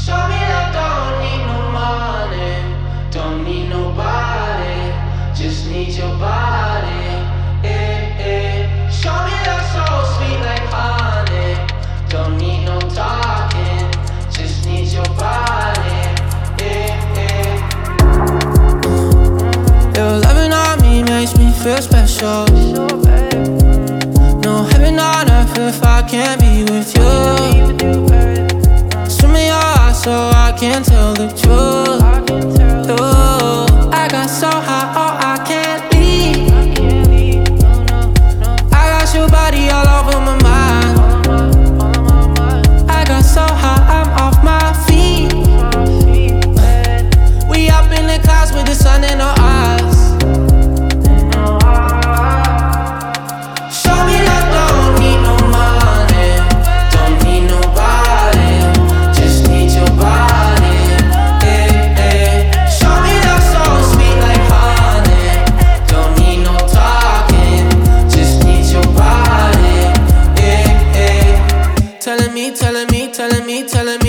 Show me that don't need no money, don't need nobody, just need your body. Show me that so sweet like honey, don't need no talking, just need your body. Your loving on me makes me feel special. No heaven on earth if I can't be with you. Swim in your eyes so I can tell the truth. Ooh, I got so high, oh I can't leave. I got your body all over my mind. I got so high, I'm off my feet. We up in the clouds with the sun in our eyes. Show me that don't need no money, don't need nobody, just need your body. Show me that so sweet like honey, don't need no talking, just need your body. Telling me